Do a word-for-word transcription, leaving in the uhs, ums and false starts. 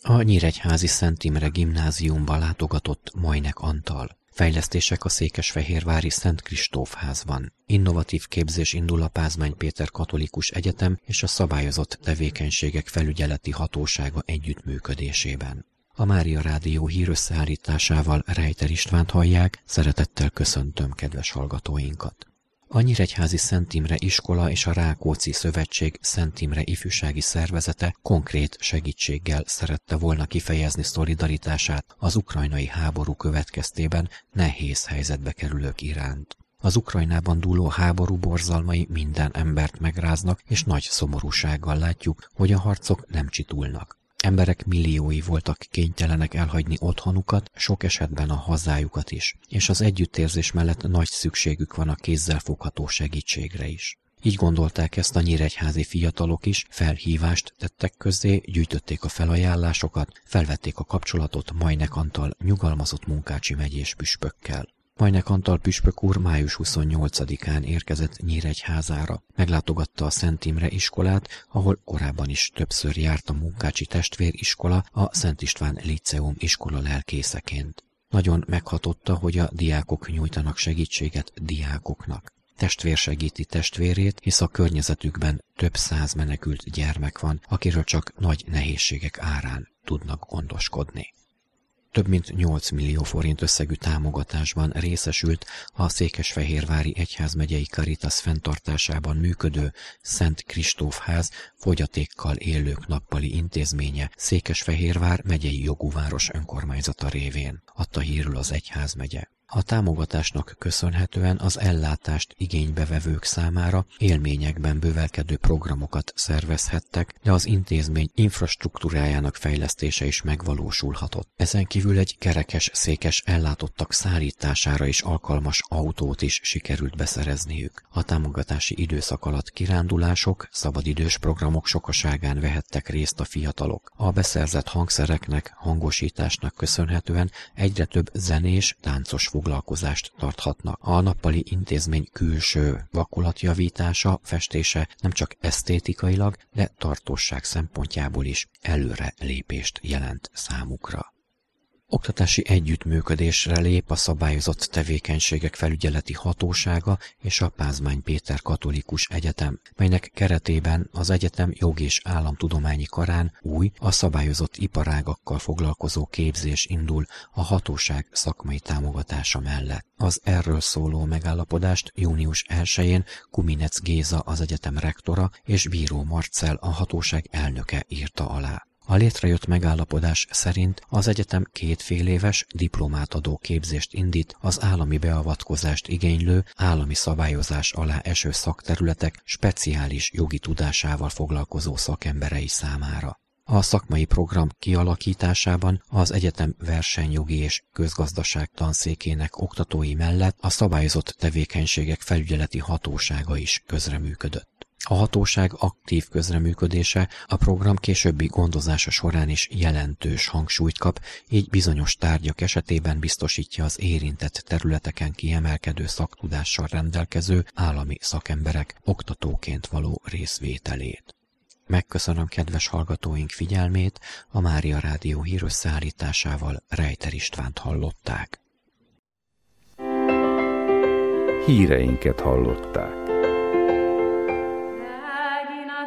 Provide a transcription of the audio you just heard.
A nyíregyházi Szent Imre Gimnáziumba látogatott Majnek Antal. Fejlesztések a székesfehérvári Szent Kristóf házban. Innovatív képzés indul a Pázmány Péter Katolikus Egyetem és a Szabályozott Tevékenységek Felügyeleti Hatósága együttműködésében. A Mária Rádió hírösszeállításával Rejter Istvánt hallják, szeretettel köszöntöm kedves hallgatóinkat. A Nyíregyházi Szent Imre Iskola és a Rákóczi Szövetség Szent Imre Ifjúsági Szervezete konkrét segítséggel szerette volna kifejezni szolidaritását az ukrajnai háború következtében nehéz helyzetbe kerülők iránt. Az Ukrajnában dúló háború borzalmai minden embert megráznak, és nagy szomorúsággal látjuk, hogy a harcok nem csitulnak. Emberek milliói voltak kénytelenek elhagyni otthonukat, sok esetben a hazájukat is, és az együttérzés mellett nagy szükségük van a kézzelfogható segítségre is. Így gondolták ezt a nyíregyházi fiatalok is, felhívást tettek közzé, gyűjtötték a felajánlásokat, felvették a kapcsolatot Majnek Antal nyugalmazott munkácsi megyés püspökkel. Majnek Antal püspök úr május huszonnyolcadikán érkezett Nyíregyházára. Meglátogatta a Szent Imre iskolát, ahol korábban is többször járt a munkácsi testvériskola, a Szent István Líceum iskola lelkészeként. Nagyon meghatotta, hogy a diákok nyújtanak segítséget diákoknak. Testvér segíti testvérét, hisz a környezetükben több száz menekült gyermek van, akiről csak nagy nehézségek árán tudnak gondoskodni. Több mint nyolc millió forint összegű támogatásban részesült a Székesfehérvári Egyházmegyei Caritas fenntartásában működő Szent Kristóf ház fogyatékkal élők nappali intézménye Székesfehérvár megyei jogúváros önkormányzata révén, adta hírül az egyházmegye. A támogatásnak köszönhetően az ellátást igénybevevők számára élményekben bővelkedő programokat szervezhettek, de az intézmény infrastruktúrájának fejlesztése is megvalósulhatott. Ezen kívül egy kerekes székes ellátottak szállítására is alkalmas autót is sikerült beszerezniük. A támogatási időszak alatt kirándulások, szabadidős programok sokaságán vehettek részt a fiatalok. A beszerzett hangszereknek, hangosításnak köszönhetően egyre több zenés, táncos foglalkozást tarthatnak. A nappali intézmény külső vakulatjavítása, festése nem csak esztétikailag, de tartóság szempontjából is előre lépést jelent számukra. Oktatási együttműködésre lép a Szabályozott Tevékenységek Felügyeleti Hatósága és a Pázmány Péter Katolikus Egyetem, melynek keretében az egyetem jog- és államtudományi karán új, a szabályozott iparágakkal foglalkozó képzés indul a hatóság szakmai támogatása mellett. Az erről szóló megállapodást június elsején Kuminec Géza, az egyetem rektora, és Bíró Marcell, a hatóság elnöke írta alá. A létrejött megállapodás szerint az egyetem két féléves diplomát adó képzést indít az állami beavatkozást igénylő, állami szabályozás alá eső szakterületek speciális jogi tudásával foglalkozó szakemberei számára. A szakmai program kialakításában az egyetem versenyjogi és közgazdaság tanszékének oktatói mellett a Szabályozott Tevékenységek Felügyeleti Hatósága is közreműködött. A hatóság aktív közreműködése a program későbbi gondozása során is jelentős hangsúlyt kap, így bizonyos tárgyak esetében biztosítja az érintett területeken kiemelkedő szaktudással rendelkező állami szakemberek oktatóként való részvételét. Megköszönöm kedves hallgatóink figyelmét, a Mária Rádió hírösszeállításával Rejter Istvánt hallották. Híreinket hallották.